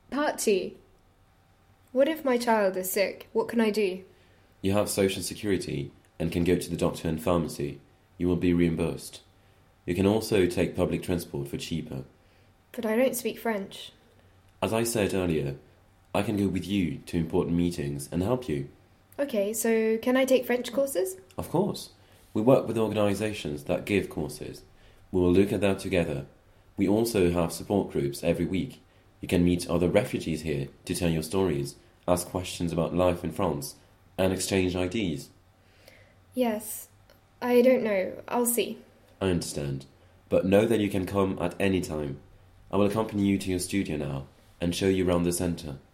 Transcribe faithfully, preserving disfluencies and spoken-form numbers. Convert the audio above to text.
Part two. What if my child is sick? What can I do? You have social security and can go to the doctor and pharmacy. You will be reimbursed. You can also take public transport for cheaper. But I don't speak French. As I said earlier, I can go with you to important meetings and help you. Okay, so can I take French courses? Of course. We work with organisations that give courses. We will look at that together. We also have support groups every week. You can meet other refugees here to tell your stories, ask questions about life in France, and exchange ideas. Yes. I don't know. I'll see. I understand. But know that you can come at any time. I will accompany you to your studio now and show you around the centre.